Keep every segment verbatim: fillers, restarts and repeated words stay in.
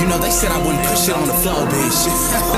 You know, they said I wouldn't put shit on the floor, bitch.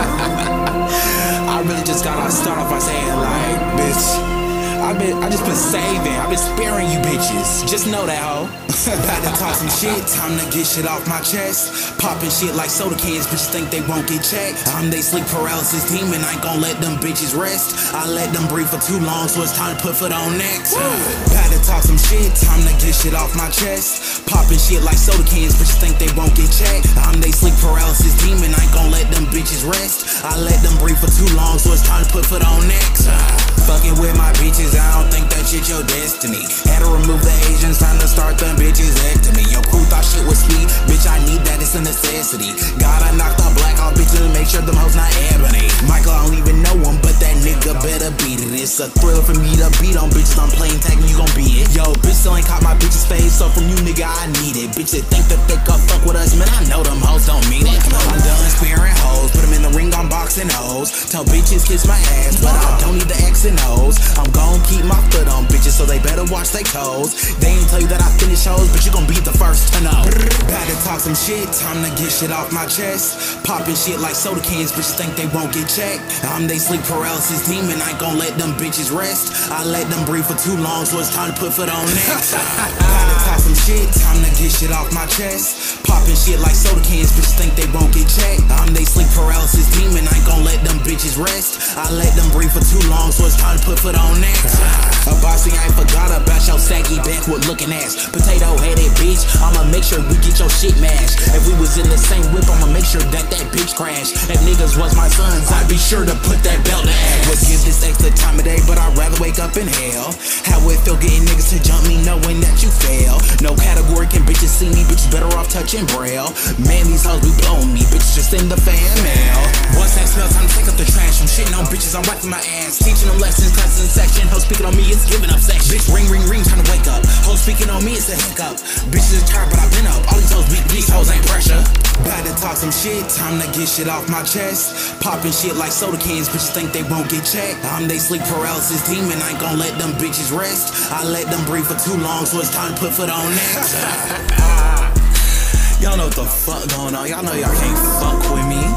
I really just gotta start off by saying, like, bitch, I've been, I just been saving, I've been sparing you bitches. Just know that, ho. About to talk some shit, time to get shit off my chest. Popping shit like soda cans, bitches think they won't get checked. I'm they sleep paralysis demon, I ain't gon' let them bitches rest. I let them breathe for too long, so it's time to put foot on next. About to talk some shit, time to get shit off my chest. Popping shit like soda cans, bitches think they won't get checked. I'm they sleep paralysis demon, I ain't gon' let them bitches rest. I let them breathe for too long, so it's time to put foot on next. Fucking with my bitches, I don't think that shit your destiny. Had to remove the Asians, time to start them bitches ectomy. Your crew thought shit was sweet, bitch, I need that, it's a necessity. Gotta knock the black off bitches and make sure them hoes not ebony. Michael, I don't even know him, but that nigga better beat it. It's a thrill for me to beat on bitches, I'm playing tag and you gon' beat it. Yo, bitch still ain't caught my bitch's face, so from you nigga I need it. Bitches think that they could fuck with us, man, I know them hoes don't mean it. I'm done spearing hoes, put them in the ring, I'm boxing hoes. Tell bitches kiss my ass, but I don't need the X and O's. I'm gon' keep my foot on bitches, so they better watch their toes. They ain't tell you that I finish hoes, but you gon' be the first to know. About to talk some shit, time to get shit off my chest. Popping shit like soda cans, bitches think they won't get checked. I'm they sleep paralysis demon, I ain't gon' let them bitches rest. I let them breathe for too long, so it's time to put foot on next. About to talk some shit, time to get shit off my chest. Popping shit like soda cans, bitches think they won't get checked. I'm they sleep paralysis demon, I ain't gon' let them bitches rest. I let them breathe for too long, so it's time to put foot on next. A bossy, I ain't forgot about your saggy backward looking ass. Potato headed bitch, I'ma make sure we get your shit mashed. If we was in the same whip, I'ma make sure that that bitch crash. If niggas was my sons, I'd be sure to put that belt to ass. Would give this extra time of day, but I'd rather wake up in hell. How it feel getting niggas to jump me knowing that you fail. No category can bitches see me, bitches better off touching braille. Man, these hoes be blowing me, bitches just in the fan mail. Once that smell, time to take up the trash. From shitting on bitches, I'm wiping my ass. Teaching them lessons, classes in section. Hoes speaking on me, it's giving up sex. Bitch, ring, ring, ring, time to wake up. Hoes speaking on me, it's a hiccup. Bitches is tired, but I've been up. All these hoes weak, these hoes ain't pressure. About to talk some shit, time to get shit off my chest. Popping shit like soda cans, bitches think they won't get checked. I'm they sleep paralysis demon, I ain't gon' let them bitches rest. I let them breathe for too long, so it's time to put foot on next. Y'all know what the fuck going on, y'all know y'all can't fuck with me.